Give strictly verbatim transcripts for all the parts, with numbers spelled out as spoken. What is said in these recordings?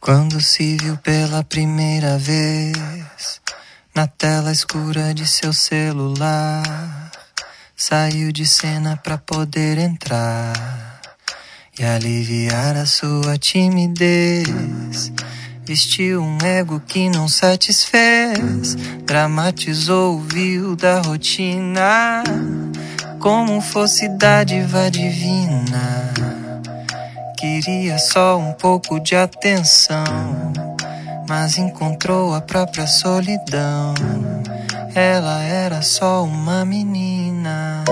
Quando se viu pela primeira vez na tela escura de seu celular, saiu de cena pra poder entrar e aliviar a sua timidez. Vestiu um ego que não satisfez, dramatizou o vil da rotina como fosse dádiva divina. Queria só um pouco de atenção, mas encontrou a própria solidão. Ela era só uma menina.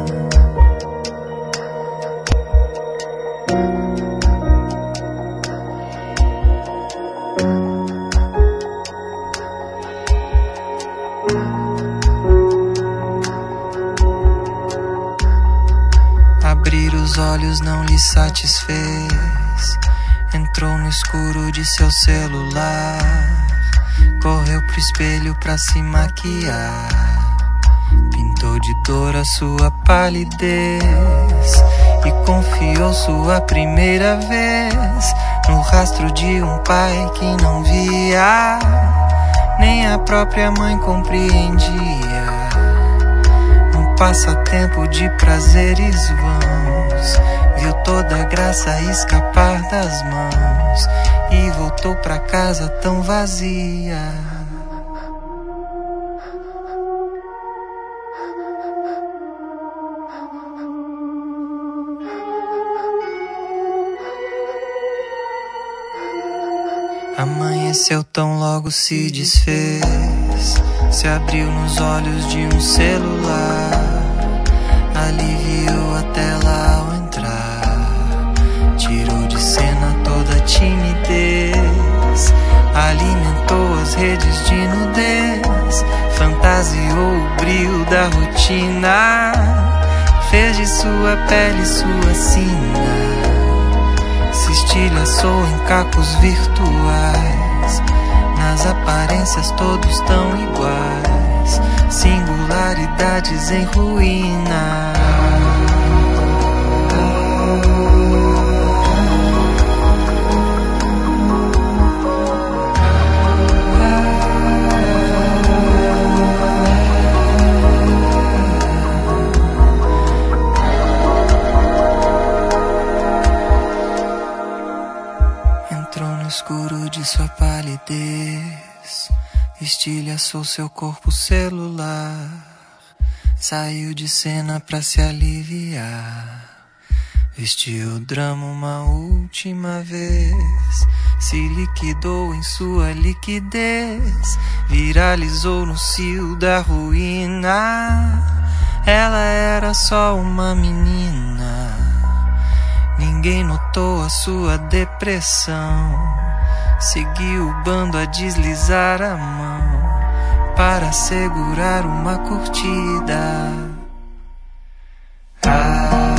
Abrir os olhos não lhe satisfez, entrou no escuro de seu celular, correu pro espelho pra se maquiar, pintou de dor a sua palidez e confiou sua primeira vez no rastro de um pai que não via, nem a própria mãe compreendia. Passatempo de prazeres vãos, viu toda a graça escapar das mãos e voltou pra casa tão vazia. Amanheceu tão logo se desfez, se abriu nos olhos de um celular, aliviou a tela ao entrar, tirou de cena toda a timidez, alimentou as redes de nudez, fantasiou o brilho da rotina, fez de sua pele sua sina, se estilhaçou em cacos virtuais. Nas aparências todos tão iguais, singularidades em ruína. Entrou no escuro de sua palidez, estilhaçou seu corpo celular, saiu de cena pra se aliviar, vestiu o drama uma última vez, se liquidou em sua liquidez, viralizou no cio da ruína. Ela era só uma menina, ninguém notou a sua depressão, seguiu o bando a deslizar a mão para segurar uma curtida. Ah.